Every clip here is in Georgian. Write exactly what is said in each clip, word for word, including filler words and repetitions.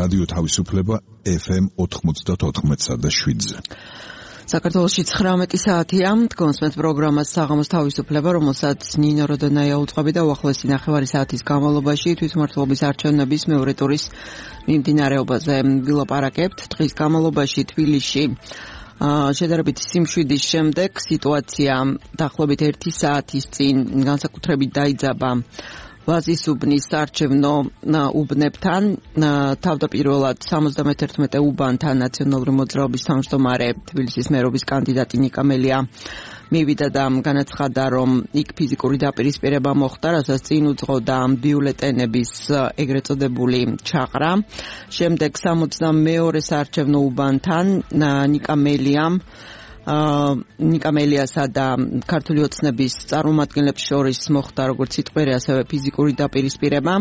რადიო თავისუფლება ეფ ემ ოთხმოცდაოთხ და შვიდზე. საქართველოში ცხრამეტი საათია, დგომსმენთ პროგრამას საღამოს თავისუფლება, რომელსაც ნინო როდონაია უწყობი და უახლოესი ნახევარი საათის განმავლობაში თვითმმართველობის არჩევნების მეორე ტურის მიმდინარეობაზე ვილაპარაკებთ. დღის განმავლობაში თბილისში შედარებით სიმშვიდის შემდეგ სიტუაცია დაახლოებით ერთი საათის წინ განსაკუთრებით დაიძაბა ვაზისუბნის არჩევნო უბნებთან, თავდაპირველად სამოცდამეთერთმეტე უბანთან ნაციონალური მოძრაობის თავმჯდომარე თბილისის მერობის კანდიდატი ნიკა მელია მივიდა და განაცხადა, რომ იქ ფიზიკური დაპირისპირება მოხდა, რასაც წინ უძღოდა ბიულეტენების ეგრეთ წოდებული ჩაყრა. შემდეგ სამოცდამეორე საარჩევნო უბანთან ნიკა მელიამ ნიკა მელიასა და ქართული ოცნების წარმომადგენლებს შორის მოხდა როგორც სიტყვიერი, ასევე ფიზიკური დაპირისპირება.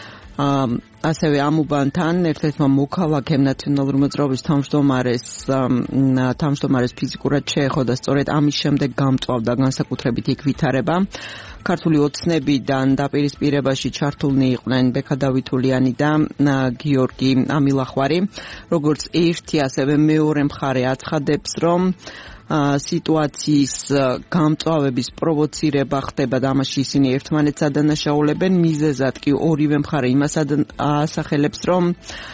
ასევე ამ უბანთან ერთ-ერთმა მოქალაქემ ნაციონალური მოძრაობის თავმჯდომარეს თავმჯდომარეს ფიზიკურად შეეხო და სწორედ ამის შემდეგ გამწვავდა განსაკუთრებით იქ ვითარება. ქართული ოცნებიდან დაპირისპირებაში ჩართულნი იყვნენ ბექა დავითულიანი და გიორგი ამილახვარი. როგორც ერთი, ასევე მეორე მხარე აცხადებს, რომ სიტუაციის გამწვავების პროვოცირება ხდება და ამაში ისინი ერთმანეთს ადანაშაულებენ. მიზეზად კი ორივე მხარე იმას ასახელებს, რომ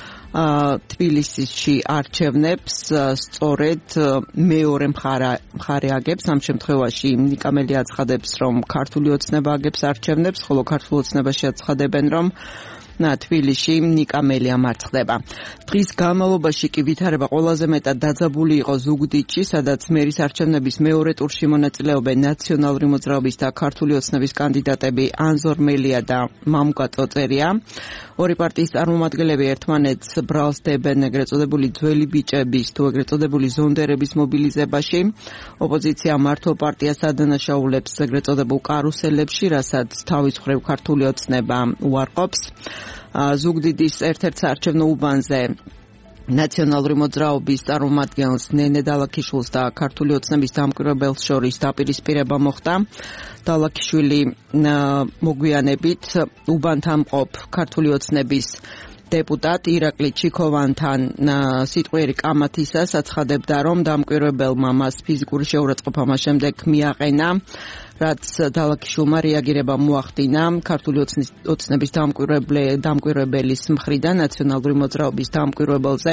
თბილისში არჩევნებს სწორედ მეორე მხარე აგებს. ამ შემთხვევაში ნიკა მელია აცხადებს, რომ ქართული ოცნება აგებს არჩევნებს, ხოლო ქართულ ოცნებაში აცხადებენ, რომ თბილისში ნიკა მელია მარცხდება. დღის განმავლობაში კი ვითარება ყველაზე მეტად დაძაბული იყო ზუგდიდში, სადაც მერის არჩევნების მეორე ტურში მონაწილეობენ ნაციონალური მოძრაობის და ქართული ოცნების კანდიდატები ანზორ მელია და მამუკა წოწერია. ორი პარტიის წარმომადგენლები ერთმანეთს ბრალს დებენ ეგრეთ წოდებული ძველი ბიჭების თუ ეგრეთ წოდებული ზონდერების მობილიზებაში. ოპოზიცია მართლ პარტიას ადანაშაულებს ეგრეთ წოდებულ კარუსელებში, რასაც თავის მხრივ ქართული ოცნება უარყოფს. ზუგდიდის ერთ-ერთ საარჩევნო უბანზე ნაციონალური მოძრაობის წარმომადგენელს ნენე დალაქიშვილს და ქართული ოცნების დამკვირვებელს შორის დაპირისპირება მოხდა. დალაქიშვილი მოგვიანებით უბანთან მყოფ ქართული ოცნების დეპუტატ ირაკლი ჩიქოვანთან სიტყვიერი კამათისას აცხადებდა, რომ დამკვირვებელმა მას ფიზიკური შეურაცხყოფა მას შემდეგ მიაყენა, რაც დალაქიშვილმა რეაგირება მოახდინა ქართული ოცნების დამკვირვებელის მხრიდან ნაციონალური მოძრაობის დამკვირვებელზე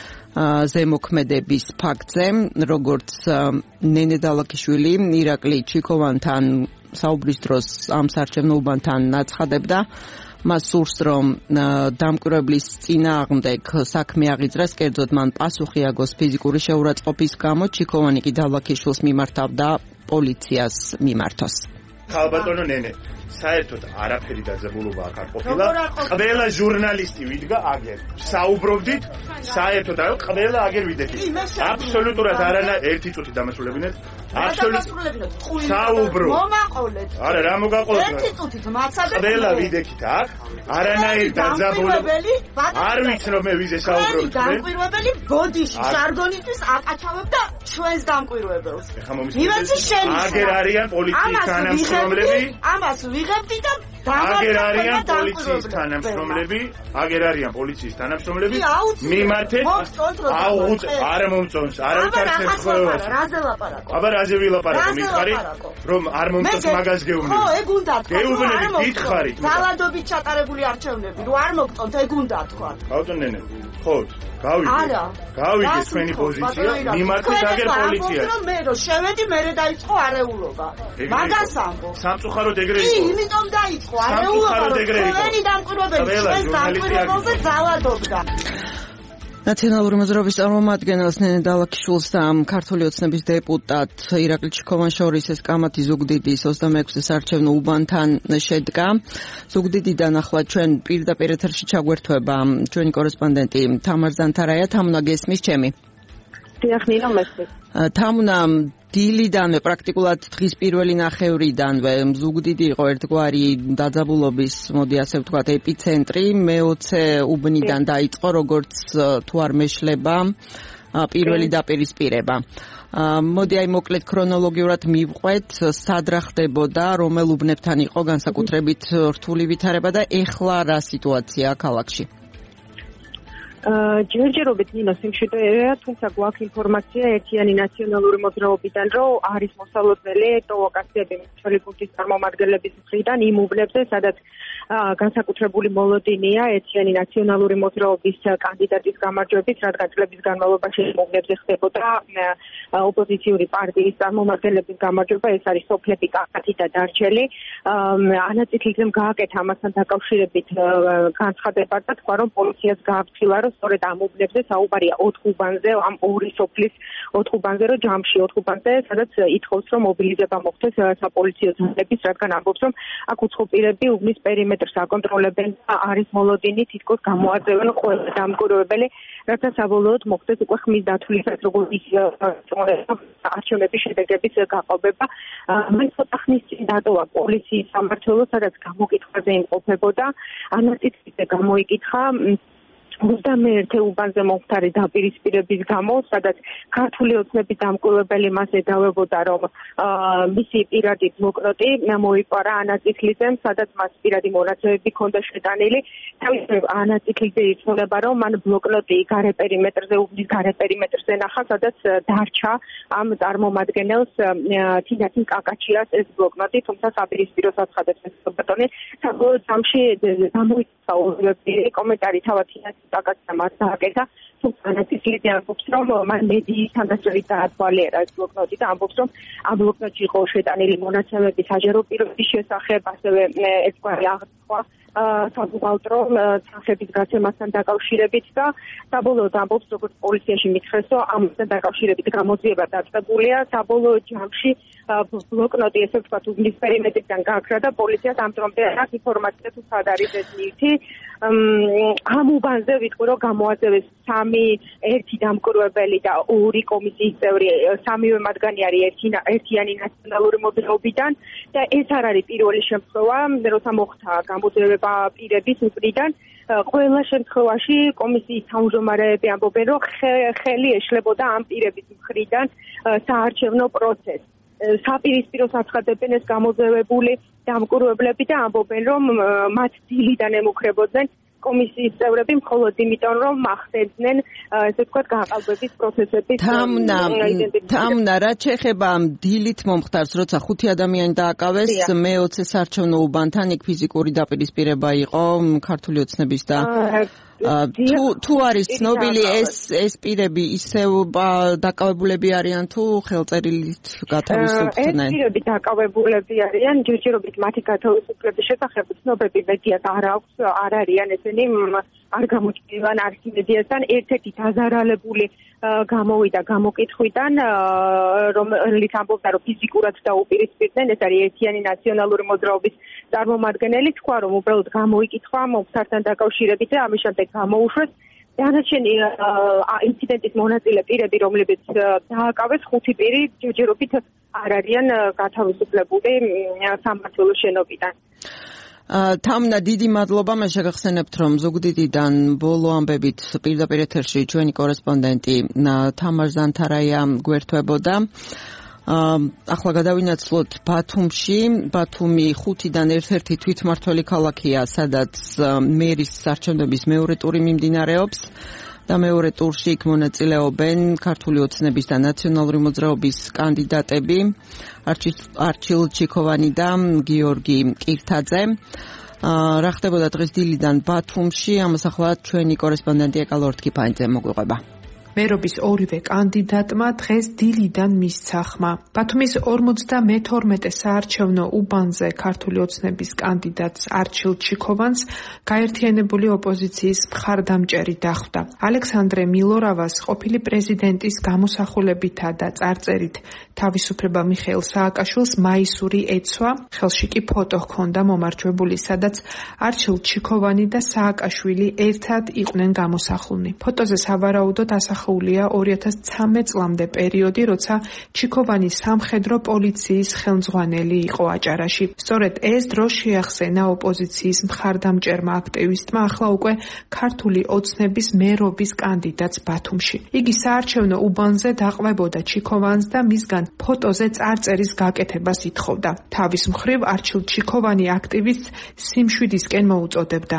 ზემოქმედების ფაქტზე. როგორც ნენე დალაქიშვილი ირაკლი ჩიქოვანთან საუბრის დროს ამ საარჩევნო უბანთან აცხადებდა, მას სურს, რომ დამკვირვებლის წინააღმდეგ საქმე აღიძრას, კერძოდ მან პასუხი აგოს ფიზიკური შეურაცხყოფის გამო. ჩიქოვანი კი დალაქიშვილს მიმართავდა პოლიციას მიმართოს. ხალბატონო ნენე, საერთოდ არაფერი დაძაბულობა აქ არ ყოფილა. ყველა ჟურნალისტი ვიდგა აგერ. საუბრობდით, საერთოდ არ ყველა აგერ ვიდექით. აბსოლუტურად არანა ერთი წუთი დამასრულებინეთ. აბსოლუტურად საუბრო. მომაყოლეთ. არა, რა მოგაყოლეთ? ერთი წუთით მაცადეთ. ყველა ვიდექით აქ. არანაირი დაძაბულობა. არ ვიცნობ მე ვიზე საუბრობთ. დამკვირვებელი ბოდიში ჟარგონისთვის აკაჩავებ და ჩვენს დამკვირვებელს. მივეცი შენ. აგერ არიან პოლიციის თანამშრომლები. ამას ვიღებდი და აგერ არიან პოლიციის თანამშრომლები, აგერ არიან პოლიციის თანამშრომლები. მიმართეთ, აუღუწ, არ მომწონს, არავითარ შემთხვევაში. რაზე ლაპარაკო? აბა რაზე ვილაპარაკო, მითხარი, რომ არ მომწონს მაგას გეუბნები. ხო, ეგ უნდა თქვა. გეუბნები, გითხარით. ძალადობით ჩატარებული არჩევნები, რო არ მოგწონთ, ეგ უნდა თქვა. ბატონ ნენე, ხო, გავიგე. არა. გავიგე თქვენი პოზიცია, მიმართეთ აგერ პოლიციას. რომ მე რო შევედი, მე დაიწყო არეულობა. მაგას ამბო. სამწუხაროდ ეგრე იყო. კი, იმიტომ დაიწყო არეულობა, რომ ჩვენი დამკვირვებელი ჩვენს დამკვირვებელზე ძალადობდა. ნაციონალური მოძრაობის წარმომადგენელს ნენე დალაქიშვილს და ქართული ოცნების დეპუტატ ირაკლი ჩიქოვანს შორის ეს კამათი ზუგდიდის ოცდამეექვსე საარჩევნო უბანთან შედგა. ზუგდიდიდან ახლა ჩვენ პირდაპირ ეთერში ჩაგვერთვება ჩვენი კორესპონდენტი თამარ ზანთარაია. თამუნა, გესმის ჩემი? დიახ, ნინო, მესმის. თამუნა, დილიდანვე პრაქტიკულად დღის პირველი ნახევრიდანვე ზუგდიდი იყო ერთგვარი დაძაბულობის, მოდი ასე ვთქვათ, ეპიცენტრი. მეოცე უბნიდან დაიწყო, როგორც თუ არ მეშლება, პირველი დაპირისპირება. მოდი აი მოკლედ ქრონოლოგიურად მივყვეთ, სად რა ხდებოდა, რომელ უბნებთან იყო განსაკუთრებით რთული ვითარება და ეხლა რა სიტუაცია ქალაქში? ჯერჯერობით ნინო სიმშვიდეა, თუმცა გვაქვს ინფორმაცია ერთიანი ნაციონალური მოძრაობიდან, რომ არის მოსალოდნელი პროვოკაციები მცველი გუნდის წარმომადგენლების მხრიდან იმ უბნებზე, სადაც განსაკუთრებული მოლოდინია ერთიანი ნაციონალური მოძრაობის კანდიდატის გამარჯვების, რადგან წლების განმავლობაში უბნებზე ხდებოდა ოპოზიციური პარტიის წარმომადგენლების გამარჯვება, ეს არის სოფლები კაკათი და დარჩელი. ანაწილზე გააკეთა ამასთან დაკავშირებით განცხადება და თქვა, რომ პოლიციას გააფრთხილა, რომ სწორედ ამ უბნებზე საუბარია ოთხ უბანზე, ამ ორი სოფლის ოთხ უბანზე, რომ ჯამში ოთხ უბანზე, სადაც ითხოვს, რომ მობილიზება მოხდეს საპოლიციო ძალების, რადგან ამბობს, რომ აქ უცხო პირები უბნის პერიმეტრს აკონტროლებენ და არის მოლოდინი, თითქოს გამოაძევენ ყველა დამკვირვებელი, რათა საბოლოოდ მოხდეს უკვე ხმის დათვლისას, როგორც ის არჩევნების შედეგების გაყალბება. მან ცოტა ხნის წინ დატოვა პოლიციის სამმართველო, სადაც გამოკითხვაზე იმყოფებოდა. ანაწილზე გამოიკითხა ოცდამეერთე უბანზე მომხდარი დაპირისპირების გამო, სადაც ქართული ოცნების დამკვირვებელი მას ედავებოდა, რომ მისი პირადი ბლოკნოტი მოიპარა ანაწილზე, სადაც მას პირადი მონაცემები ჰქონდა შეტანილი. თავისუფლ ანაწილზე ირწმუნება, რომ მან ბლოკნოტი გარე პერიმეტრზე, უბნის გარე პერიმეტრზე ნახა, სადაც დარჩა ამ წარმომადგენელს თინათინ კაკაჩიას ეს ბლოკნოტი, თუმცა საპირისპიროს აცხადებს ეს ბატონი. საბოლოოდ სამში გამოიცა ორივე კომენტარი თავად თინათინ კაკაჩიამ დააკეთა, თუმცა ანაწილზე ამბობს, რომ მან მედიისთან დასწრებით დაათვალიერა ეს ბლოკნოტი და ამბობს, რომ ამ ბლოკნოტში იყო შეტანილი მონაცემები საჯარო პირობის შესახებ, ასევე ერთგვარი აღწერა საბუღალტრო თანხების გაცემასთან დაკავშირებით და საბოლოოდ ამბობს, როგორც პოლიციაში მითხრეს, რომ ამასთან დაკავშირებით გამოძიება დაწყებულია. საბოლოო ჯამში ბლოკნოტი, ესე ვთქვათ, უბნის პერიმეტრიდან გააქრა და პოლიციას ამ დრომდე არ აქვს ინფორმაცია, თუ სად არის ეს ნივთი. ამ უბანზე ვიტყვი, რომ გამოაძევეს სამი ერთი დამკვირვებელი და ორი კომისიის წევრი, სამივე მათგანი არის ერთიანი ნაციონალური მოძრაობიდან და ეს არ არის პირველი შემთხვევა, როცა მოხდა გამოძევება პირების მხრიდან. ყველა შემთხვევაში კომისიის თავმჯდომარეები ამბობენ, რომ ხელი ეშლებოდა ამ პირების მხრიდან საარჩევნო პროცესს. საპირისპიროს აცხადებენ ეს გამოძევებული დამკვირვებლები და ამბობენ, რომ მათ დილიდან ემუქრებოდნენ კომისიის წევრები მხოლოდ იმიტომ, რომ მახდენდნენ, ესე ვთქვათ, გაყალბების პროცესების იდენტიფიკაციას. თამნა, რა შეეხება ამ დილით მომხდარს, როცა ხუთი ადამიანი დააკავეს მეოცე საარჩევნო უბანთან, იქ ფიზიკური დაპირისპირება იყო ქართული ოცნების და თუ თუ არის ცნობილი ეს ეს პირები ისევ დაკავებულები არიან თუ ხელწერილით გათავისუფლდნენ? ეს პირები დაკავებულები არიან, ჯერჯერობით მათი გათავისუფლების შესახებ ცნობები მედიას არ აქვს, არ არიან ესენი, არ გამოჩნდნენ არქი მედიასთან. ერთ-ერთი დაზარალებული გამოვიდა გამოკითხვიდან, რომელიც ამბობდა, რომ ფიზიკურად დაუპირისპირდნენ, ეს არის ერთიანი ნაციონალური მოძრაობის წარმომადგენელი, თქვა, რომ უბრალოდ გამოიკითხა მომხდართან დაკავშირებით და ამის შემდეგ გამოუშვეს. დანარჩენი ინციდენტის მონაწილე პირები, რომლებიც დააკავეს, ხუთი პირი ჯერჯერობით არ არიან გათავისუფლებული სამმართველოს შენობიდან. თამნა, დიდი მადლობა. მე შეგახსენებთ, რომ ზუგდიდიდან ბოლო ამბებით პირდაპირ ეთერში ჩვენი კორესპონდენტი თამარ ზანთარაია გვერდებოდა. ახლა გადავინაცვლოთ ბათუმში. ბათუმი ხუთიდან ერთ-ერთი თვითმმართველი ქალაქია, სადაც მერის არჩევნების მეორე ტური მიმდინარეობს და მეორე ტურში იქ მონაწილეობენ ქართული ოცნების და ნაციონალური მოძრაობის კანდიდატები არჩილ ჩიქოვანი და გიორგი კირთაძე. რა ხდებოდა დღეს დილიდან ბათუმში? ამას ახლა ჩვენი კორესპონდენტი ეკალ ორთქიფანიძე მოგვიყვება. მერობის ორივე კანდიდატმა დღეს დილიდან მისცა ხმა. ბათუმის ორმოცდამეთორმეტე საარჩევნო უბანზე ქართული ოცნების კანდიდატს არჩილ ჩიქოვანს გაერთიანებული ოპოზიციის მხარდამჭერი დახვდა. ალექსანდრე მილორავას ყოფილი პრეზიდენტის გამოსახულებითა და წარწერით თავისუფლება მიხეილ სააკაშვილს მაისური ეცვა, ხელში კი ფოტო ჰქონდა მომარჯვებული, სადაც არჩილ ჩიქოვანი და სააკაშვილი ერთად იყვნენ გამოსახულნი. ფოტოზე სავარაუდოდ ასახავს დაახლოულია ორი ათას ცხრამეტ წლამდე პერიოდი, როცა ჩიქოვანი სამხედრო პოლიციის ხელმძღვანელი იყო აჭარაში. სწორედ ეს დრო შეახსენა ოპოზიციის მხარდამჭერმა აქტივისტმა ახლა უკვე ქართული ოცნების მერობის კანდიდატს ბათუმში. იგი საარჩევნო უბანზე დაყვებოდა ჩიქოვანს და მისგან ფოტოზე წარწერის გაკეთებას ითხოვდა. თავის მხრივ არჩილ ჩიქოვანი აქტივისტს სიმშვიდისკენ მოუწოდებდა.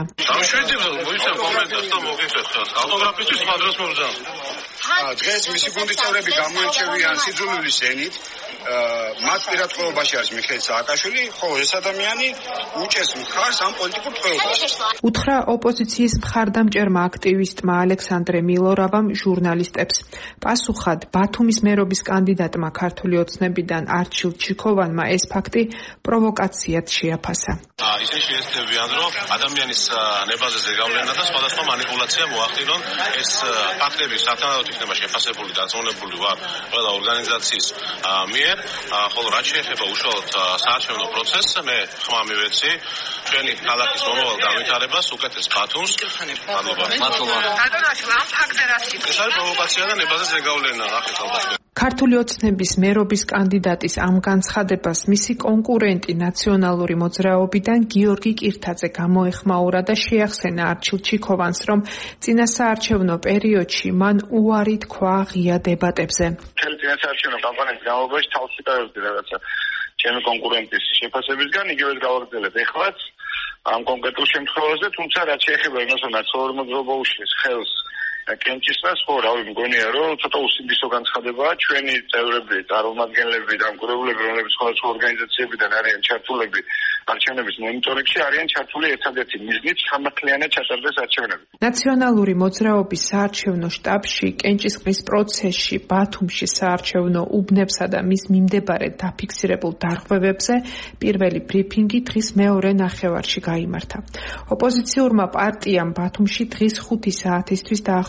დღეს მისი გუნდის წევრები გამოირჩევიან სიძულვილის ენით. მათ პირად ხოვებაში არის მიხეილ სააკაშვილი, ხო ეს ადამიანი უჭერს მხარს ამ პოლიტიკურ ტყვეობაში. უთხრა ოპოზიციის მხარდამჭერმა აქტივისტმა ალექსანდრე მილორავამ ჟურნალისტებს. პასუხად ბათუმის მერობის კანდიდატმა ქართული ოცნებიდან არჩილ ჩიქოვანმა ეს ფაქტი პროვოკაციად შეაფასა. ისინი შეეცდებიან, რომ ადამიანის ნებაზე ზეგავლენა და სხვადასხვა манипуляცია მოახდინონ. ეს ფაქტები სათანადოდ იქნება შეფასებული და აწმუნებული ვარ ყველა ორგანიზაციის მიერ. ხოლო რაც შეეხება უშუალოდ საარჩევნო პროცესს, მე ხმა მივეცი ჩვენი ქალაქის მომავალ განვითარებას, უკეთეს ბათუმს. მადლობა. მადლობა. ეს არის პროვოკაცია და ნებაზე ზეგავლენა, ახლა ალბათ. ქართული ოცნების მერობის კანდიდატის ამ განცხადებას მისი კონკურენტი ნაციონალური მოძრაობიდან გიორგი კირთაძე გამოეხმაურა და შეახსენა არჩილ ჩიქოვანს, რომ წინა საარჩევნო პერიოდში მან უარი თქვა ღია დებატებზე. მთელი წინა საარჩევნო კამპანიის განმავლობაში თავს ვიტოვებდი რაღაცა ჩემი კონკურენტის შეფასებისგან, იგივეს გავაგრძელებ ეხლაც ამ კონკრეტულ შემთხვევაზე, თუმცა რაც შეეხება იმას, რომ ნაციონალური მოძრაობა უშლის ხელს კენჭისას, ხო, რავი, მგონია, რომ ცოტა უსინდისო განცხადებაა. ჩვენი წევრები, წარმომადგენლები და მკვლელები, რომლებიც სხვადასხვა ორგანიზაციებიდან არიან ჩართულები არჩევნების მონიტორინგში, არიან ჩართული ერთადერთი მიზნით სამართლიანად ჩატარდეს არჩევნები. ნაციონალური მოძრაობის საარჩევნო შტაბში კენჭისყრის პროცესში ბათუმში საარჩევნო უბნებსა და მის მიმდებარედ დაფიქსირებულ დარღვევებზე პირველი ბრიფინგი დღის მეორე ნახევარში გაიმართა. ოპოზიციურმა პარტიამ ბათუმში დღის ხუთი საათისთვის დაახლოებით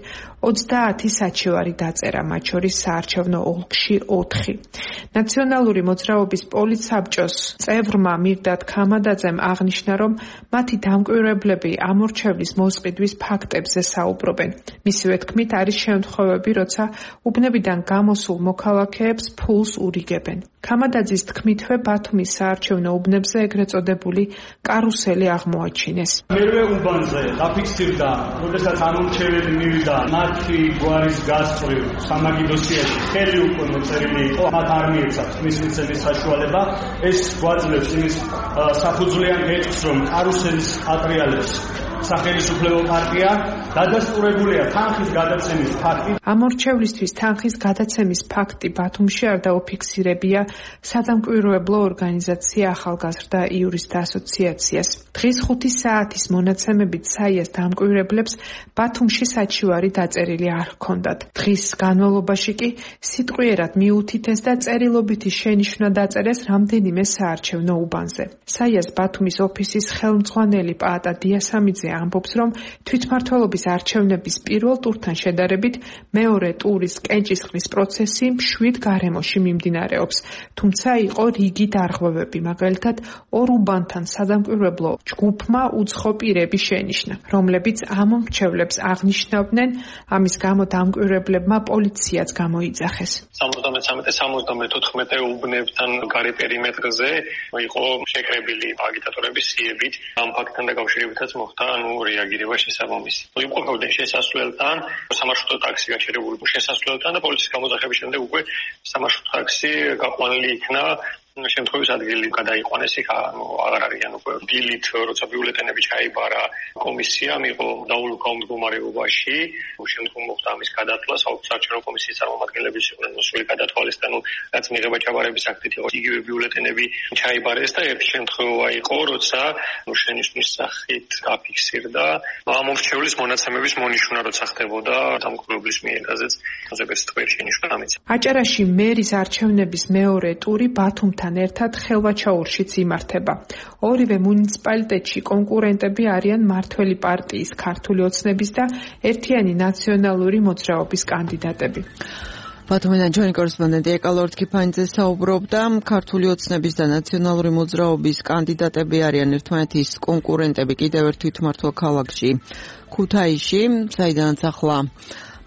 ოცდაათი საჩივარი დაწერა, მათ შორის საარჩევნო ოლქში ოთხი. ნაციონალური მოძრაობის პოლიცსაბჭოს წევრმა მირდად ქამადაძემ აღნიშნა, რომ მათი დამკვირვებლები ამორჩევლის მოსყიდვის ფაქტებზე საუბრობენ. მისივე თქმით, არის შემთხვევები, როცა უბნებიდან გამოსულ მოქალაქეებს ფულს ურიგებენ. ქამადაძის თქმითვე ბათუმის საარჩევნო უბნებზე ეგრეთ წოდებული კარუსელი აღმოაჩინეს. მერვე უბანზე დაფიქსირდა, როდესაც ამორჩეველი მივიდა მათი გვარის გასწვრივ სამაგიდოსიაში, ხელი უკვე მოწერილი იყო, მათ არ მიეცათ მის მიცემის საშუალება. ეს გვაძლევს იმის საფუძვლიან გეტყვს, რომ კარუსელის ატრიალებს სახელმწიფო პარტია დადასტურებულია თანხის გადაცემის ფაქტი. ამორჩევლისთვის თანხის გადაცემის ფაქტი ბათუმში არ დაუფიქსირებია სადამკვირვებლო ორგანიზაცია ახალგაზრდა იურისტთა ასოციაციას. დღის ხუთი საათის მონაცემებით საიას დამკვირვებლებს ბათუმში საჩივარი დაწერილი არ ჰქონდათ. დღის განმავლობაში კი სიტყვიერად მიუთითეს და წერილობითი შენიშვნა დაწერეს რამდენიმე საარჩევნო უბანზე. საიას ბათუმის ოფისის ხელმძღვანელი პაატა დიასამიძე ამბობს, რომ თვითმმართველობის არჩევნების პირველ ტურთან შედარებით მეორე ტურის კენჭისყრის პროცესი მშვიდ გარემოში მიმდინარეობს. თუმცა იყო რიგი დარღვევები, მაგალითად ორ უბანთან სადამკვირვებლო ჯგუფმა უცხო პირები შენიშნა, რომლებიც ამომრჩევლებს აღნიშნავდნენ, ამის გამო დამკვირვებლებმა პოლიციაც გამოიძახეს. სამოცდამეცამეტე სამოცდამეთოთხმეტე უბნებთან გარე პერიმეტრზე იყო შეკრებილი აგიტატორების სიებით. ამ ფაქტთან დაკავშირებითაც მოხდა ანუ რეაგირება შესაბამისი. იმყოფებდნენ შესასვლელთან, სამარშრუტო ტაქსი გაჩერებული შესასვლელთან და პოლიციის გამოძახების შემდეგ უკვე სამარშრუტო ტაქსი გაყვანილი იქნა შემთხვევის ადგილი გადაიყვანეს, იქ ანუ აღარ არიან უკვე დილით, როცა ბიულეტენები ჩაიბარა, კომისიამ იყო დაულუქა მდგომარეობაში, შემდგომ მოხდა ამის გადათვლა, საარჩევნო კომისიის წარმომადგენლების იყვნენ მოსული გადათვალეს და ნუ რაც მიღება ჩაბარების აქტით იყო, იგივე ბიულეტენები ჩაიბარეს და ერთი შემთხვევა იყო, როცა ნუ შენიშვნის სახით დაფიქსირდა ამორჩევლის მონაცემების მონიშნა, როცა ხდებოდა დამკვირვებლის მიერ გაზეთს ოზების თვერ შენიშვნა ამიცა. აჭარაში მერის არჩევნების მეორე ტური ბათუმ ერთად ხელვაჩაურშიც იმართება. ორივე მუნიციპალიტეტში კონკურენტები არიან მართველი პარტიის ქართული ოცნების და ერთიანი ნაციონალური მოძრაობის კანდიდატები. ბათუმიდან ჩვენი კორესპონდენტი ეკალორდ ქიფანიძე საუბრობდა, ქართული ოცნების და ნაციონალური მოძრაობის კანდიდატები არიან ერთმანეთის კონკურენტები კიდევ ერთ თვითმმართველ ქალაქში, ქუთაისში, საიდანაც ახლა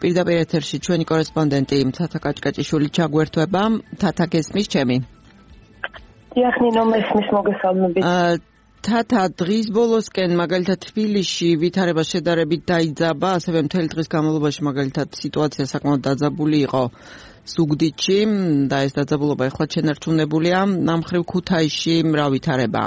პირდაპირ ეთერში ჩვენი კორესპონდენტი თათა კაჭკაჭიშვილი ჩაგვერთვება. თათა, გესმის ჩემი? დიახ, ნინო, მესმის, მოგესალმებით. თათა, დღის ბოლოსკენ მაგალითად თბილისში ვითარება შედარებით დაიძაბა, ასევე მთელი დღის განმავლობაში მაგალითად სიტუაცია საკმაოდ დაძაბული იყო ზუგდიდში და ეს დაძაბულობა ეხლა შენარჩუნებულია. ამ მხრივ ქუთაისში რა ვითარებაა?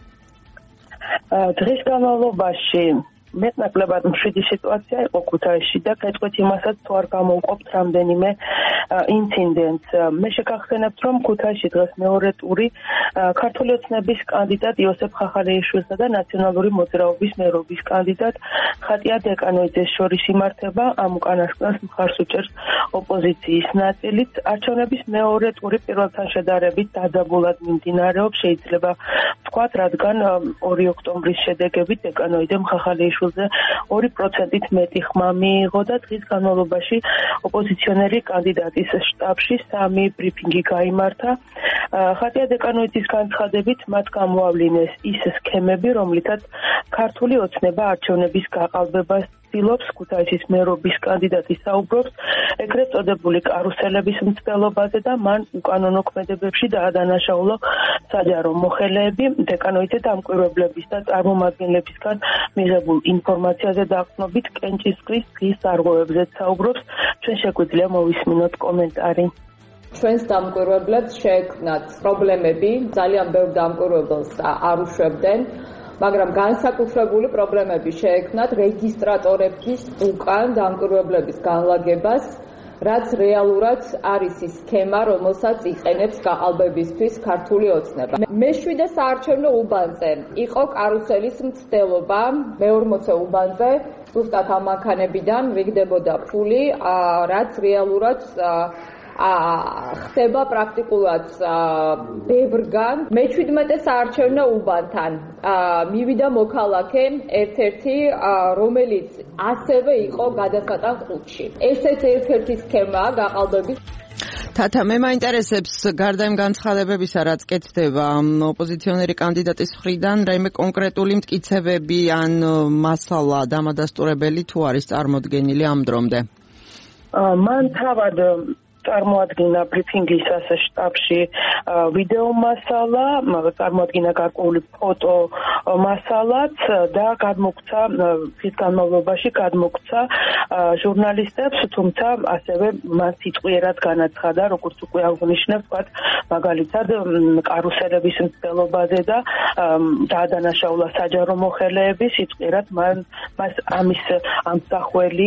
დღის განმავლობაში მეტნაკლებად მშვიდი სიტუაცია იყო ქუთაისში და გეტყვით იმასაც, თუ არ გამოვყოფთ რამდენიმე ინციდენტს. მე შეგახსენებთ, რომ ქუთაისში დღეს მეორე ტური ქართული ოცნების კანდიდატ იოსებ ხახალეიშვილსა და ნაციონალური მოძრაობის მერობის კანდიდატ ხატია დეკანოიძეს შორის იმართება. ამ უკანასკნელს მხარს უჭერს ოპოზიციის ნაწილიც. არჩევნების მეორე ტური პირველთან შედარებით დაძაბულად მიმდინარეობს, შეიძლება ვთქვათ, რადგან ორი ოქტომბრის შედეგებით დეკანოიდემ ხახალეიშვილს ორი პროცენტით მეტი ხმა მიიღო და დღის განმავლობაში ოპოზიციონერი კანდიდატის შტაბში სამი ბრიფინგი გაიმართა. ხატია დეკანოიძის განცხადებით მათ გამოავლინეს ის სქემები, რომლითაც ქართული ოცნება არჩევნების გაყალბებას ცდილობს. ქუთაისის მერობის კანდიდატი საუბრობს ეგრეთ წოდებული კარუსელების მცდელობაზე და მან უკანონო ქმედებებში დაადანაშაულა საჯარო მოხელეები. დეკანოიძე დამკვირვებლების და წარმომადგენლებისგან მიღებულ ინფორმაციაზე დაყრდნობით კენჭისყრის დღის დარღვევებზე საუბრობს. ჩვენ შეგვიძლია მოვისმინოთ კომენტარი. ჩვენს დამკვირვებლებს შეექმნათ პრობლემები, ძალიან ბევრ დამკვირვებელს არ უშვებდნენ, მაგრამ განსაკუთრებული პრობლემები შეექმნათ რეგისტრატორების უკან დამკვირვებლების განლაგებას, რაც რეალურად არის ის სქემა, რომელსაც იყენებს გაყალბებისთვის ქართული ოცნება. მეშვიდე საარჩევნო უბანზე იყო კარუსელის მცდელობა, მეორმოცე უბანზე ზუსტად ამ მანქანებიდან ვიგდებოდა ფული, რაც რეალურად ხდება პრაქტიკულად ბევრგან. მეჩვიდმეტე საარჩევნო უბანთან მივიდა მოქალაქე ერთ-ერთი, რომელიც ასევე იყო გადასატან ყუთში. ესეც ერთ-ერთი სქემაა გაყალბების. თათა, მე მაინტერესებს გარდა იმ განცხადებებისა, რაც კეთდება ოპოზიციონერი კანდიდატის მხრიდან, რაიმე კონკრეტული მტკიცებები ან მასალა დამადასტურებელი თუ არის წარმოდგენილი ამ დრომდე? მან თავად წარმოადგინა ბრიფინგისას შტაბში ვიდეო მასალა, წარმოადგინა გარკვეული ფოტო მასალაც და გადმოგვცა ის განმავლობაში გადმოგვცა ჟურნალისტებს, თუმცა ასევე მან სიტყვიერად განაცხადა, როგორც უკვე აღნიშნეთ, ვთქვათ, მაგალითად კარუსელების მცდელობაზე და დაადანაშაულა საჯარო მოხელეები, სიტყვიერად მან მას ამის ამსახველი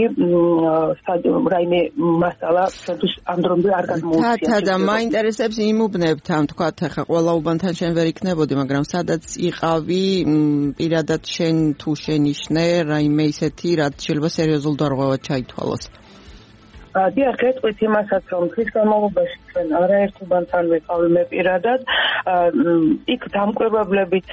რაიმე მასალა ჩვენთვის თათა, და მაინტერესებს იმ უბნებთან, თქვათ, ახლა ყველა უბანთან შენ ვერ იქნებოდი, მაგრამ სადაც იყავი, პირადად შენ თუ შენიშნე რაიმე ისეთი, რაც შეიძლება სერიოზულ დარღვევად ჩაითვალოს? დიახ, გეტყვით იმასაც, რომ დღის განმავლობაში ჩვენ არაერთ უბანთან ვიყავი მე პირადად. იქ დამკვირვებლებიც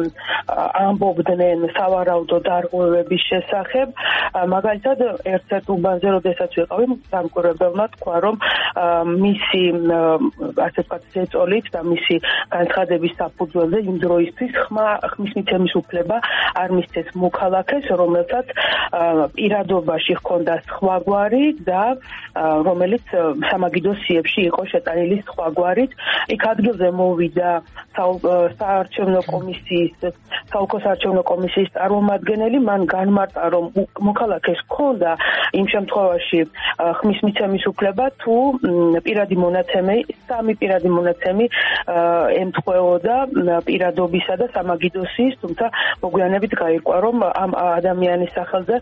ამბობდნენ სავარაუდო დარღვევების შესახებ. მაგალითად, ერთ-ერთ უბანზე, როდესაც ვიყავი, დამკვირვებელმა თქვა, რომ მისი ასე ვთქვათ ზეწოლით და მისი განცხადების საფუძველზე იმ დროისთვის ხმა ხმის მიცემის უფლება არ მისცეს მოქალაქეს, რომელსაც პირადობაში ჰქონდა სხვაგვარი და რომელიც სამაგიდო სიებში იყო შეტანილი სხვაგვარით. იქ ადგილზე მოვიდა საარჩევნო კომისიის, საოლქო საარჩევნო კომისიის წარმომადგენელი, მან განმარტა, რომ მოქალაქეს ჰქონდა იმ შემთხვევაში ხმის მიცემის უფლება, თუ პირადი მონაცემი, სამი პირადი მონაცემი ემთხვეოდა პირადობისა და სამაგიდოსის, თუმცა მოგვიანებით გაირკვა, რომ ამ ადამიანის სახელზე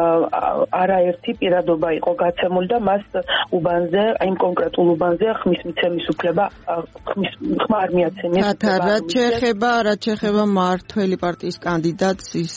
არაერთი პირადობა იყო გაცემული და მას უბანზე, იმ კონკრეტულ უბანზე ხმის მიცემის უფლება ხმის ხმა არ მიაცემეს. რაც შეეხება, რაც შეეხება მართველი პარტიის კანდიდატს ის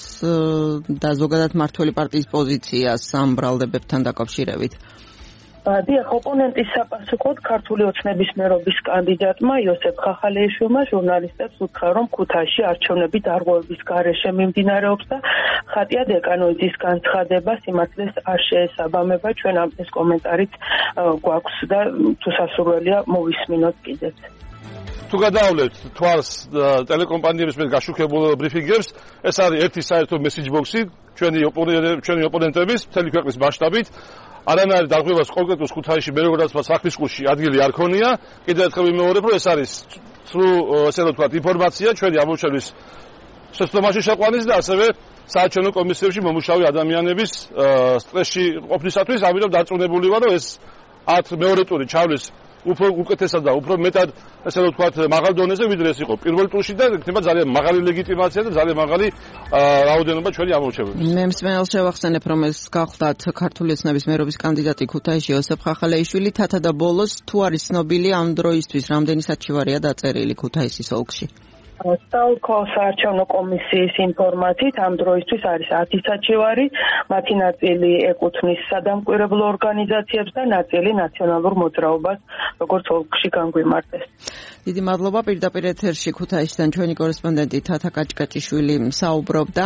და ზოგადად მართველი პარტიის პოზიციას ამ ბრალდებებთან დაკავშირებით. დიახ, ოპონენტის საპასუხოდ ქართული ოცნების მერობის კანდიდატმა იოსებ ხახალეიშვილმა ჟურნალისტებს უთხრა, რომ ქუთაისში არჩევნები დარღვევების გარეშე მიმდინარეობს და ხატია დეკანოიძის განცხადება სიმართლეს არ შეესაბამება. ჩვენ ამ ეს კომენტარით გვაქვს და თუ სასურველია მოვისმინოთ კიდეც. თუ გადავლევთ თვალს ტელეკომპანიების მიერ გაშუქებულ ბრიფინგებს, ეს არის ერთი საერთო მესიჯ ბოქსი ჩვენი ოპონენტების, ჩვენი ოპონენტების მთელი ქვეყნის მასშტაბით. არანაირი დარღვევას კონკრეტულ ქუთაისში მე როგორც ვთქვა სახლის კურსში ადგილი არ ქონია. კიდევ ერთხელ ვიმეორებ, რომ ეს არის სრულ ესე რომ ვთქვა ინფორმაცია ჩვენი ამოჩევის შეცდომაში შეყვანის და ასევე საარჩევნო კომისიებში მომუშავე ადამიანების სტრესში ყოფნისათვის, ამიტომ დარწმუნებული ვარ, რომ ეს ათ მეორე ტური ჩავლის უფრო უკეთესად და უფრო მეტად ესე რომ ვთქვათ მაღალ დონეზე ვიდრე ეს იყო პირველ ტურში და იქნება ძალიან მაღალი ლეგიტიმაცია და ძალიან მაღალი რაოდენობა ჩვენი ამორჩევების. მე მსმენელს შევახსენებ, რომ ეს გახლდათ ქართული ოცნების მერობის კანდიდატი ქუთაისში ოსებ ხახალეიშვილი, თათა და ბოლოს თუ არის ცნობილი ამ დროისთვის რამდენი საჩივარია დაწერილი ქუთაისის ოლქში? სტალკო საარჩევნო კომისიის ინფორმაციით ამ დროისთვის არის ათი საჩივარი, მათი ნაწილი ეკუთვნის სადამკვირვებლო ორგანიზაციებს და ნაწილი ნაციონალურ მოძრაობას, როგორც ოლქში განგვიმარტეს. დიდი მადლობა. პირდაპირ ეთერში ქუთაისიდან ჩვენი კორესპონდენტი თათა კაჭკაჭიშვილი საუბრობდა.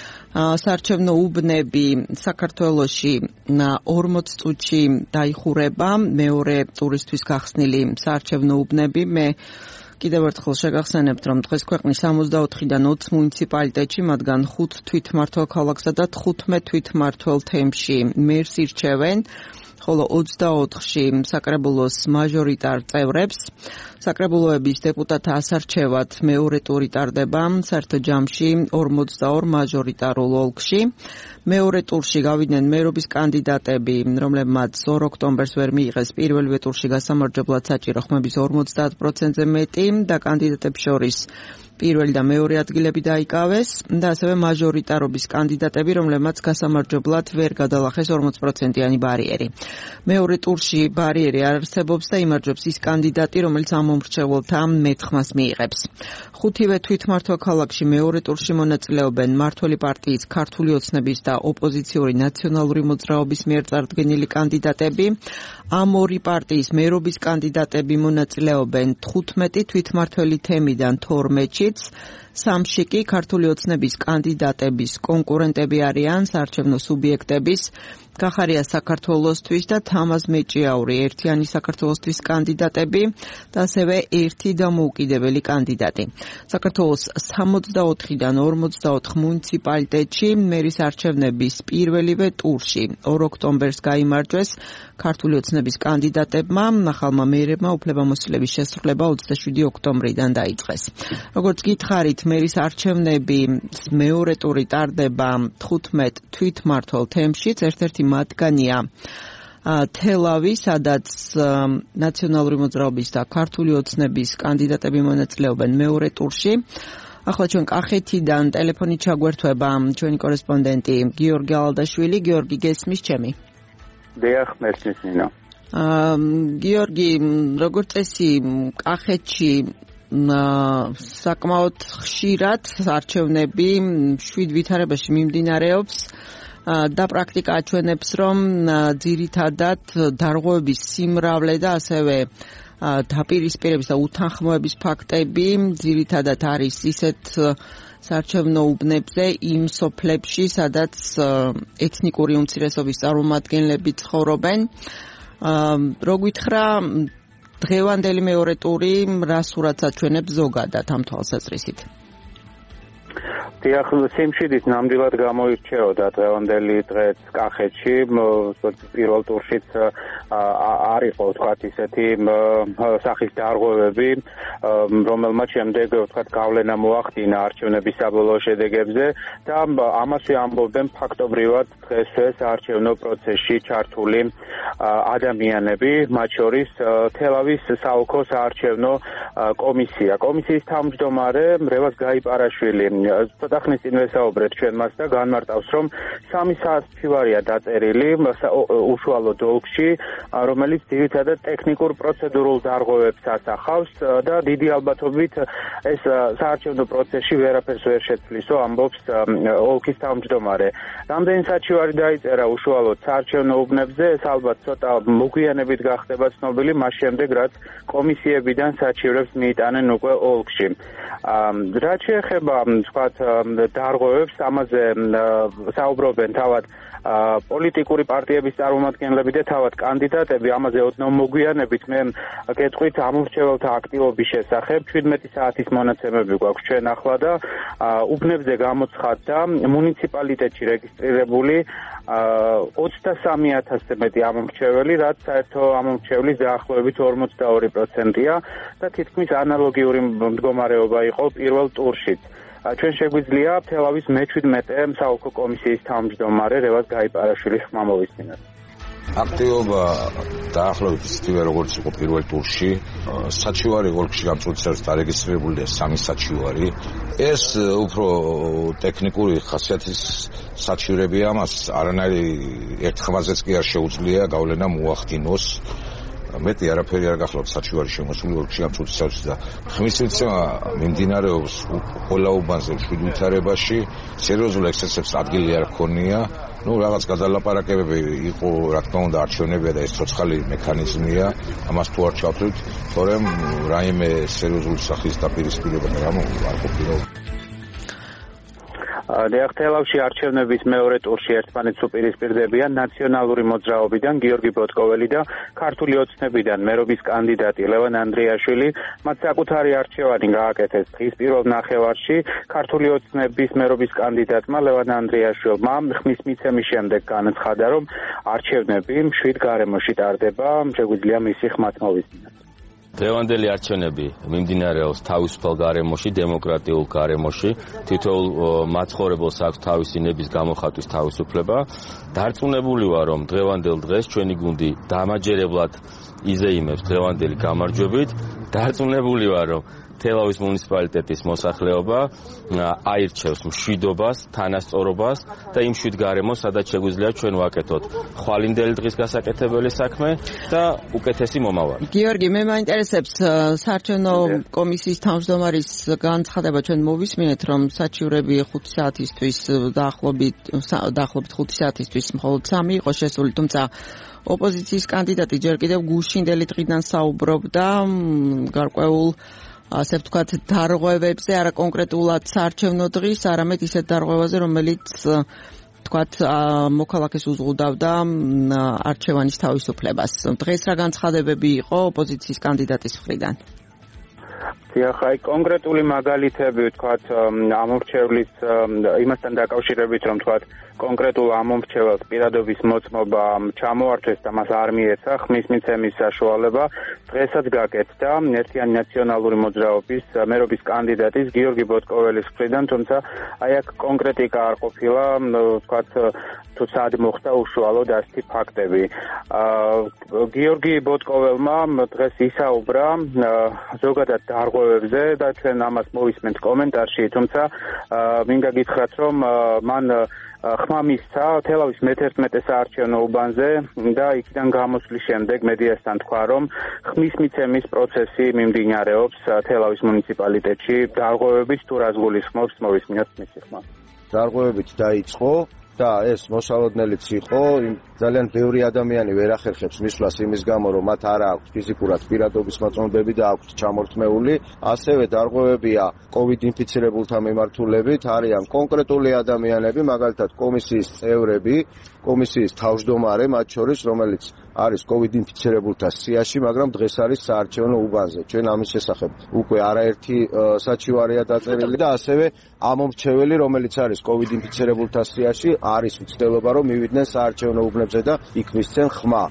საარჩევნო უბნები საქართველოში ორმოც წუთში დაიხურება, მეორე ტურისთვის გახსნილი საარჩევნო უბნები. მე კიდევ ერთხელ შეგახსენებთ, რომ დღეს ქვეყნის სამოცდაოთხიდან ოცი მუნიციპალიტეტში, მათგან ხუთ თვითმმართველ ქალაქსა და თხუთმეტ თვითმმართველ თემში მერს ირჩევენ, ხოლო ოცდაოთხში საკრებულოს მაჟორიტარ წევრებს. საკრებულოების დეპუტატთა ასარჩევად მეორე ტური ტარდება საერთო ჯამში ორმოცდაორ მაჟორიტარულ ოლქში. მეორე ტურში გავიდნენ მერობის კანდიდატები, რომლებმაც ორ ოქტომბერს ვერ მიიღეს პირველივე ტურში გასამარჯვებლად საჭირო ხმების ორმოცდაათ პროცენტზე მეტი და კანდიდატებს შორის პირველი და მეორე ადგილები დაიკავეს და ასევე მაჟორიტარობის კანდიდატები, რომლებმაც გასამარჯვებლად ვერ გადალახეს ორმოც პროცენტიანი ბარიერი. მეორე ტურში ბარიერი არ არსებობს და იმარჯვებს ის კანდიდატი, რომელიც ამ მომრჩეველთა მეტ-ხმას მიიღებს. ხუთივე თვითმმართველ ქალაქში მეორე ტურში მონაწილეობენ მმართველი პარტიის ქართული ოცნების და ოპოზიციური ნაციონალური მოძრაობის მიერ წარდგენილი კანდიდატები. ამ ორი პარტიის მერობის კანდიდატები მონაწილეობენ თხუთმეტი თვითმმართველი თემიდან თორმეტში. სამში კი ქართული ოცნების კანდიდატების კონკურენტები არიან საარჩევნო სუბიექტების გახარია საქართველოსთვის და თამაზ მეჭიაური ერთიანი საქართველოსთვის კანდიდატები და ასევე ერთი დამოუკიდებელი კანდიდატი. საქართველოს სამოცდაოთხიდან ორმოცდაოთხ მუნიციპალიტეტში მერის არჩევნების პირველივე ტურში ორ ოქტომბერს გაიმარჯვეს ქართული ოცნების კანდიდატებმა, ახალმა მერებმა უფლებამოსილების შესრულება ოცდაშვიდი ოქტომბრიდან დაიწყეს. როგორც გითხარით, მერის არჩევნები მეორე ტური ტარდება თხუთმეტ თვითმმართველ თემშიც, ერთ-ერთი მათგანია თელავი, სადაც ნაციონალური მოძრაობის და ქართული ოცნების კანდიდატები მონაწილეობენ მეორე ტურში. ახლა ჩვენ კახეთიდან ტელეფონით ჩაგვერთვება ჩვენი კორესპონდენტი გიორგი ალადაშვილი. გიორგი, გესმის ჩემი? დიახ, მესმის ნინო. გიორგი, როგორც წესი, კახეთში საკმაოდ ხშირად არჩევნები შვიდ ვითარებაში მიმდინარეობს და პრაქტიკა აჩვენებს, რომ ძირითადად დარღვევების სიმრავლე და ასევე დაპირისპირების და უთანხმოების ფაქტები ძირითადად არის ისეთ საარჩევნო უბნებზე იმ სოფლებში, სადაც ეთნიკური უმცირესობის წარმომადგენლები ცხოვრობენ. რო გითხრა, დღევანდელი მეორე ტური რა სურათს აჩვენებს ზოგადად ამ თვალსაზრისით? დიახ, სიმშვიდით ნამდვილად გამოირჩეოდა დღევანდელი დღეც კახეთში. პირველ ტურშიც არ იყო ვთქვათ ისეთი სახის დარღვევები, რომელმაც შემდეგ ვთქვათ გავლენა მოახდინა არჩევნების საბოლოო შედეგებზე და ამასვე ამბობენ ფაქტობრივად დღეს საარჩევნო პროცესში ჩართული ადამიანები, მათ შორის თელავის საოლქო საარჩევნო კომისია. კომისიის თავმჯდომარე რევაზ გაიპარაშვილი ცოტა ხნის წინ ვესაუბრეთ ჩვენ მას და განმარტავს, რომ სამი საჩივარია დაწერილი უშუალოდ ოლქში, რომელიც ძირითადად ტექნიკურ პროცედურულ დარღვევებს ასახავს და დიდი ალბათობით ეს საარჩევნო პროცესში ვერაფერს ვერ შეცვლისო, ამბობს ოლქის თავმჯდომარე. რამდენი საჩივარი დაიწერა უშუალოდ საარჩევნო უბნებზე, ეს ალბათ ცოტა მოგვიანებით გახდება ცნობილი მას შემდეგ, რაც კომისიებიდან საჩივრებს მიიტანენ უკვე ოლქში. რაც შეეხება თქვათ დარღვევებს, ამაზე საუბრობენ თავად პოლიტიკური პარტიების წარმომადგენლები და თავად კანდიდატები. ამაზე ოდნავ მოგვიანებით მე გეტყვით ამორჩეველთა აქტივობის შესახებ. შვიდმეტი საათის მონაცემები გვაქვს ჩვენ ახლა და უბნებზე გამოცხადდა მუნიციპალიტეტში რეგისტრირებული ოცდასამი ათასზე მეტი ამორჩეველი, რაც საერთო ამორჩევლის დაახლოებით ორმოცდაორი პროცენტია და თითქმის ანალოგიური მდგომარეობა იყო პირველ ტურშიც. ჩვენ შეგვიძლია თელავის მეჩვიდმეტე საოლქო კომისიის თავმჯდომარე რევაზ გაიპარაშვილის ხმა მოვისმინოთ. აქტივობა დაახლოებით ისეთივე როგორც იყო პირველ ტურში. საჩივარი ოლქში გამწუთებს დარეგისტრირებულია სამი საჩივარი. ეს უფრო ტექნიკური ხასიათის საჩივრებია, ამას არანაირი ერთ ხმაზეც კი არ შეუძლია გავლენა მოახდინოს. მეტი არაფერი არ გახლავთ საჩივარი შემოსული ოლქში გამწუთებს და ხმის მიცემა მიმდინარეობს ყველა უბანზე მშვიდ ვითარებაში. სერიოზულ ექსცესებს ადგილი არ ჰქონია. ну რაღაც გადალაპარაკებები იყო, რა თქმა უნდა, არჩევნებია და ეს ცოცხალი მექანიზმია. ამას თუ არ ჩავთვლით, თორემ რაიმე სერიოზული სახის დაპირისპირება არ ყოფილა. თელავში არჩევნების მეორე ტურში ერთმანეთს უპირისპირდებიან ნაციონალური მოძრაობიდან გიორგი ბოტკოველი და ქართული ოცნებიდან მერობის კანდიდატი ლევან ანდრიაშვილი. მათ საკუთარი არჩევანი გააკეთეს დღის პირველ ნახევარში. ქართული ოცნების მერობის კანდიდატმა ლევან ანდრიაშვილმა ხმის მიცემის შემდეგ განაცხადა, რომ არჩევნები მშვიდ გარემოში ტარდება. შეგვიძლია მისი ხმაც მოვისმინოთ. დღევანდელი არჩევნები მიმდინარეობს თავისუფალ გარემოში, დემოკრატიულ გარემოში. თითოეულ მაცხოვრებელს აქვს თავისი ნების გამოხატვის თავისუფლება. დარწმუნებული ვარ, რომ დღევანდელ დღეს ჩვენი გუნდი დამაჯერებლად იზეიმებს დღევანდელი გამარჯვებით. დარწმუნებული ვარ, რომ თელავის მუნიციპალიტეტის მოსახლეობა აირჩევს მშვიდობას, თანასწორობას და იმ მშვიდ გარემოს, სადაც შეგვიძლია ჩვენ ვაკეთოთ ხვალინდელი დღის გასაკეთებელი საქმე და უკეთესი მომავალი. გიორგი, მე მაინტერესებს საარჩევნო კომისიის თავმჯდომარის განცხადება, ჩვენ მოვისმინეთ, რომ საჩივრები ხუთი საათისთვის დაახლოებით დაახლოებით ხუთი საათისთვის მხოლოდ სამი იყო შესული, თუმცა ოპოზიციის კანდიდატი ჯერ კიდევ გუშინდელი დღიდან საუბრობდა გარკვეულ ასე ვთქვათ, დარღვევებზე, არა კონკრეტულად საარჩევნო დღის, არამედ ისეთ დარღვევაზე, რომელიც ვთქვათ, მოქალაქეს უზღუდავდა არჩევანის თავისუფლებას. დღეს რა განცხადებები იყო ოპოზიციის კანდიდატის მხრიდან? ხაი კონკრეტული მაგალითები ვთქვათ ამორჩევლის იმასთან დაკავშირებით, რომ ვთქვათ კონკრეტულ ამორჩეველს პირადობის მოწმობა ჩამოართვეს და მას არ მიეცა ხმის მიცემის საშუალება. დღესაც გაკეთდა ერთიანი ნაციონალური მოძრაობის მერობის კანდიდატის გიორგი ბოტკოველის მხრიდან, თუმცა აი აქ კონკრეტიკა არ ყოფილა, ვთქვათ თუ სად მოხდა უშუალოდ ასეთი ფაქტები. გიორგი ბოტკოველმა დღეს ისაუბრა ზოგადად დარღვევებზე და ჩვენ ამას მოვისმენთ კომენტარში, თუმცა მინდა გითხრათ, რომ მან ხმა მისცა თელავის მეთერთმეტე საარჩევნო უბანზე და იქიდან გამოსვლის შემდეგ მედიასთან თქვა, რომ ხმის მიცემის პროცესი მიმდინარეობს თელავის მუნიციპალიტეტში. დარღვევებით თუ რას გულისხმობს, მოვისმინოთ მისი ხმა. დარღვევებით დაიწყო და ეს მოსალოდნელიც იყო, ძალიან ბევრი ადამიანი ვერ ახერხებს მისვლას იმის გამო, რომ მათ არ აქვს ფიზიკურად პირადობის მოწმობები და აქვთ ჩამორთმეული. ასევე დარღვევებია კოვიდ ინფიცირებულთა მიმართულებით, არიან კონკრეტული ადამიანები, მაგალითად კომისიის წევრები, კომისიის თავმჯდომარე მათ შორის, რომელიც არის კოვიდ ინფიცირებულთა სიაში, მაგრამ დღეს არის საარჩევნო უბანზე. ჩვენ ამის შესახებ უკვე არაერთი საჩივარია დაწერილი და ასევე ამომრჩეველი, რომელიც არის კოვიდ ინფიცირებულთა სიაში, არის მცდელობა, რომ მივიდნენ საარჩევნო უბნებზე და იქ მისცენ ხმა.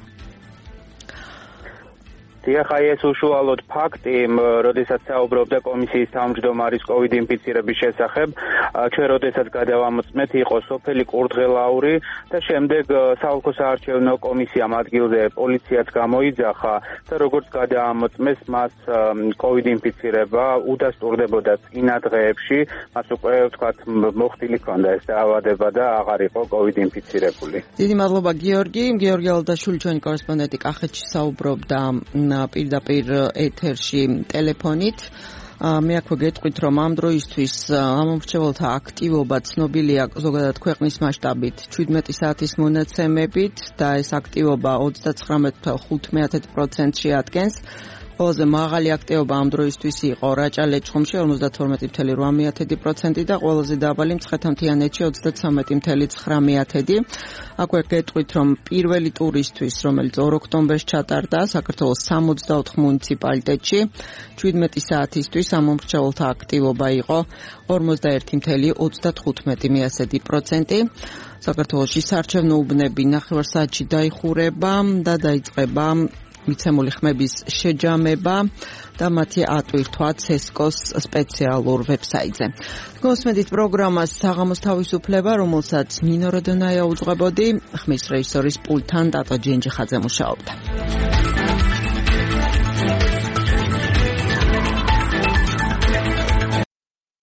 ხაი ეს უშუალოდ ფაქტი, როდესაც საუბრობდა კომისიის თავმჯდომარის კოვიდ ინფიცირების შესახებ, ჩვენ როდესაც გადავამოწმეთ, იყო სოფელი კურდღელაური და შემდეგ საოლქო საარჩევნო კომისიამ ადგილზე პოლიციაც გამოიძახა და როგორც გადავამოწმეს, მას კოვიდ ინფიცირება უდასტურდებოდა წინა დღეებში, მას უკვე ვთქვათ მოხდილი ჰქონდა ეს დაავადება და აღარ იყო კოვიდ ინფიცირებული. დიდი მადლობა გიორგი. გიორგი ალდაშვილი ჩვენი კორესპონდენტი კახეთში საუბრობდა პირდაპირ ეთერში ტელეფონით. მე აქვე გეტყვით, რომ ამ დროისთვის ამომრჩეველთა აქტივობა ცნობილია ზოგადად ქვეყნის მასშტაბით შვიდმეტი საათის მონაცემებით და ეს აქტივობა ოცდაცხრამეტ ფაصله ხუთი პროცენტში ადგენს. ყველაზე მაღალი აქტივობა ამ დროისთვის იყო რაჭა-ლეჩხუმში ორმოცდათორმეტი ფاصლე ორი პროცენტი და ყველაზე დაბალი მცხეთა-მთიანეთში ოცდათვრამეტი ფاصლე ცხრა. აქვე გეტყვით, რომ პირველი ტურისთვის, რომელიც ორ ოქტომბერს ჩატარდა საქართველოს სამოცდაოთხ მუნიციპალიტეტში, შვიდმეტი საათისთვის ამ მომრჩეველთა აქტივობა იყო ორმოცდაერთი ფاصლე ოცდათხუთმეტი პროცენტი. საქართველოში საარჩევნო უბნები ნახევარსაათში დაიხურება და დაიწყება მიცემული ხმების შეჯამება და მათი ატვირთვა ცესკოს სპეციალურ ვებსაიტზე. გოსმედით პროგრამას საღამოს თავისუფლება, რომელსაც ნინო როდონაია უძღვებოდი, ხმის რეჟისორის პულტთან ტატო ჯენჯიხაძე მუშაობდა.